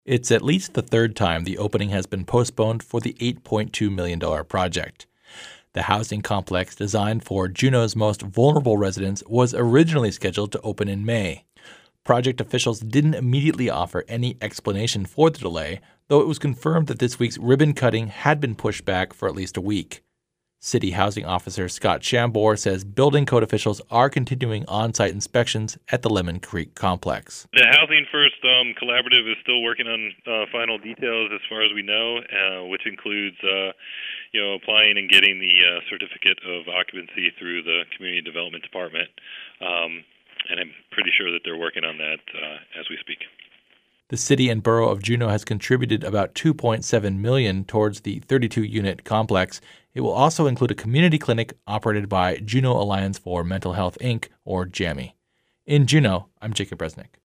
It's at least the third time the opening has been postponed for the $8.2 million project. The housing complex designed for Juneau's most vulnerable residents was originally scheduled to open in May. Project officials didn't immediately offer any explanation for the delay, though it was confirmed that this week's ribbon cutting had been pushed back for at least a week. City Housing Officer Scott Chambor says building code officials are continuing on-site inspections at the Lemon Creek complex. The Housing First Collaborative is still working on final details as far as we know, which includes applying and getting the certificate of occupancy through the Community Development Department. And I'm pretty sure that they're working on that as we speak. The city and borough of Juneau has contributed about $2.7 million towards the 32-unit complex. It will also include a community clinic operated by Juneau Alliance for Mental Health, Inc., or JAMI. In Juneau, I'm Jacob Resnick.